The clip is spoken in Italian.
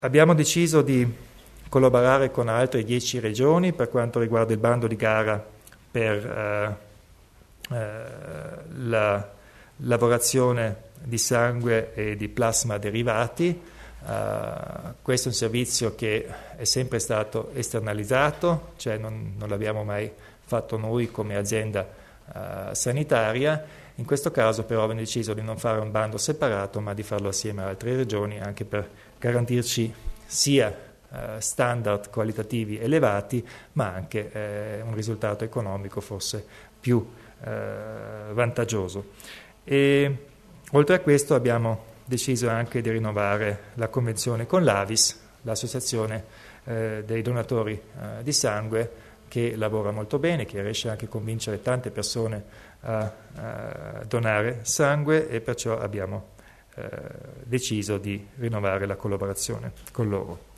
Abbiamo deciso di collaborare con altre 10 regioni per quanto riguarda il bando di gara per la lavorazione di sangue e di plasma derivati. Questo è un servizio che è sempre stato esternalizzato, cioè non l'abbiamo mai fatto noi come azienda sanitaria. In questo caso però abbiamo deciso di non fare un bando separato, ma di farlo assieme a altre regioni, anche per garantirci sia standard qualitativi elevati, ma anche un risultato economico forse più vantaggioso. E oltre a questo abbiamo deciso anche di rinnovare la convenzione con l'AVIS, l'associazione dei donatori di sangue, che lavora molto bene, che riesce anche a convincere tante persone a donare sangue, e perciò abbiamo deciso di rinnovare la collaborazione con loro.